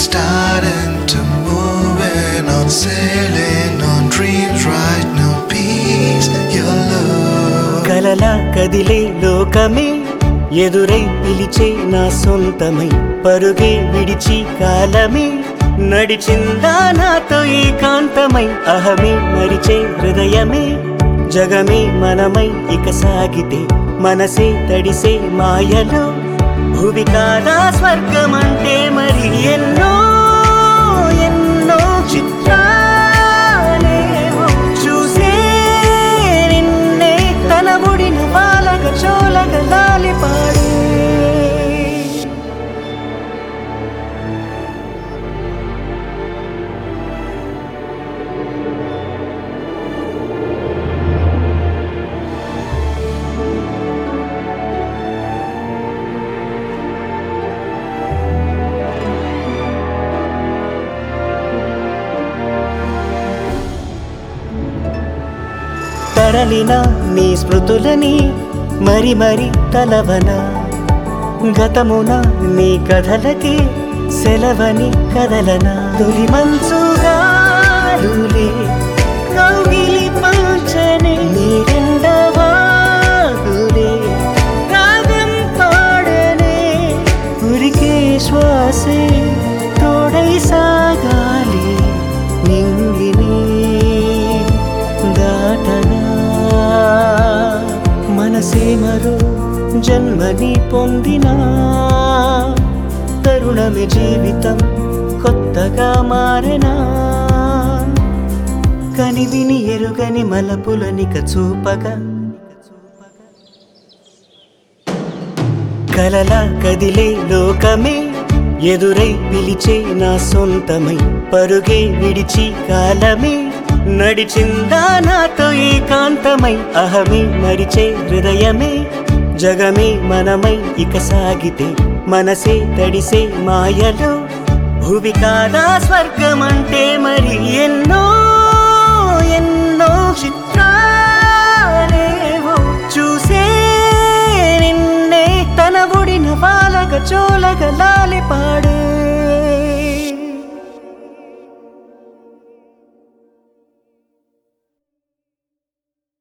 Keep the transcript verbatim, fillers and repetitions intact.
starting to moving on, sailing on dreams right now. Peace, your love. కలలా కదిలే లోకమే ఎదురై పిలిచే నా సొంతమై పరుగే విడిచి కాలమే నడిచిందా నాతో ఏకాంతమై అహమే మరిచే హృదయమే జగమే మనమై ఇక సాగితే మనసే తడిసే మాయలో భువి కాదా స్వర్గమంటే మరి ఎన్నో ఎన్నో చిత్రాలేవో చూసే నిన్నే తన ముడిన బాలగ చోలగ లాలి పాడే తరలిన నీ స్మృతులని మరి మరి తలవన గతమున నీ కథలకి సెలవని కదలన తొలి మంచుగాలులే కౌగిలి పంచని నీ రెండవాగులే రాగం పాడనే ఉరికే శ్వాసే తోడై సాగాలి నింగిని దాటనా మనసే మరో జన్మని పొందినా తరుణమే జీవితం కొత్తగా మారెనా కనివిని ఎరుగని మలపులనిక చూపగా కలలా కదిలే లోకమే ఎదురై పిలిచే నా సొంతమై పరుగే విడిచి కాలమే నడిచిందా నాతో ఏకాంతమై అహమే మరిచే హృదయమే జగమే మనమై ఇక సాగితే మనసే తడిసే మాయలో భువి కాదా స్వర్గమంటే మరి ఎన్నో ఎన్నో చిత్రాలేవో చూసే నిన్నే తన ఒడిన బాలగ చోలగ లాలి పాడే